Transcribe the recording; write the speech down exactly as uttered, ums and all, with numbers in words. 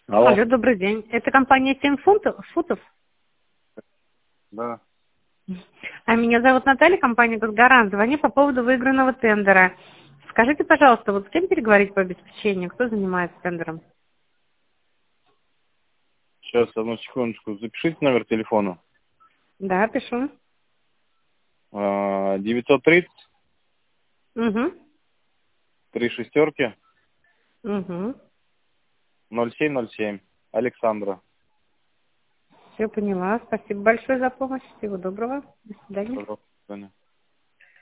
Алло. Алло, добрый день. Это компания семь фунтов? футов? Да. А меня зовут Наталья, компания «Газгарант». Звоню по поводу выигранного тендера. Скажите, пожалуйста, вот с кем переговорить по обеспечению? Кто занимается тендером? Сейчас, одну секундочку. Запишите номер телефона. Да, пишу. А, девятьсот тридцать Угу. три шестерки Угу. ноль семь ноль семь. Александра. Все поняла. Спасибо большое за помощь. Всего доброго. До свидания. Пожалуйста.